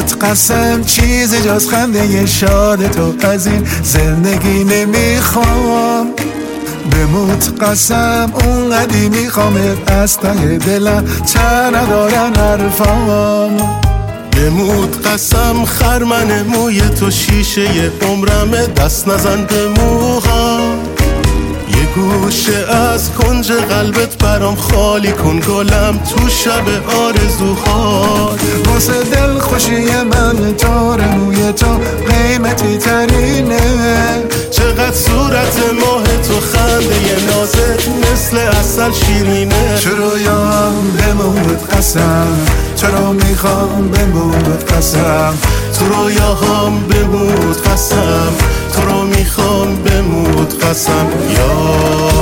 بموت قسم چیزی جز خنده شاد تو از این زندگی نمیخوام. بموت قسم اونقدی میخوامت از ته دلم ته ندارن حرفام. بموت قسم خرمن موی تو شیشه عمرم دست نزن به موها. یه گوشه از کنج قلبت برام خالی کن گلم تو شب آرزوها. واسه دل خوشی من تار موی تو قیمتی ترینه. چقدر صورت ماه تو خنده نازت مثل عسل شیرینه. چرا یام بموت قسم چرا میخوام بموت قسم. تو رویاهام بموت قسم تو رو میخوام بموت قسم یا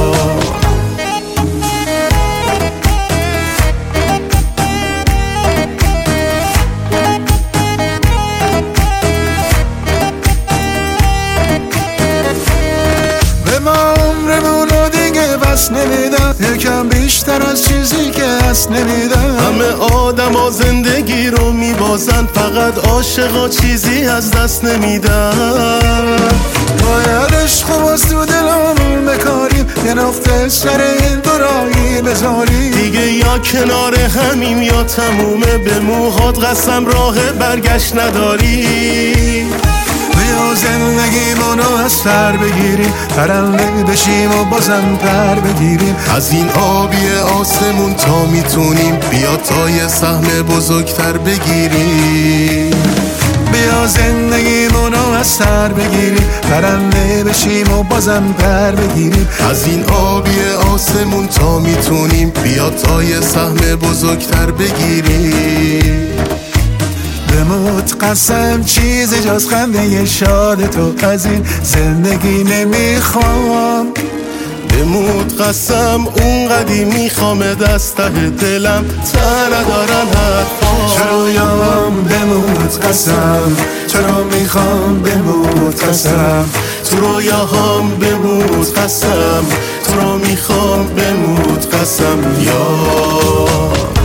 نمیدم یکم بیشتر از چیزی که هست نمیدم. همه آدم ها زندگی رو میبازن فقط عاشقا چیزی از دست نمیدن. باید عشق و باز تو دلمون بکاریم یه نقطه سر این دورایی بذاریم. دیگه یا کنار همیم یا تمومه به موهات قسم راه برگشت نداری. بیا زندگیمونو از سر بگیریم پرنده بشیم و بازم پر بگیریم. از این آبی آسمون تا میتونیم بیا تا یه سهم بزرگتر بگیریم. بیا زندگیمونو از سر بگیریم پرنده بشیم و بازم پر بگیریم. از این آبی آسمون تا میتونیم بیا تا یه سهم بزرگتر بگیریم. بموت قسم چیزی جز خنده شاد تو از این زندگی نمیخوام. بموت قسم اونقدی میخوام دست ته دلم ته ندارن حرفا. چرا یام بموت قسم چرا میخوام بموت قسم. تو رویاهام بموت قسم تو رو میخوام بموت قسم یا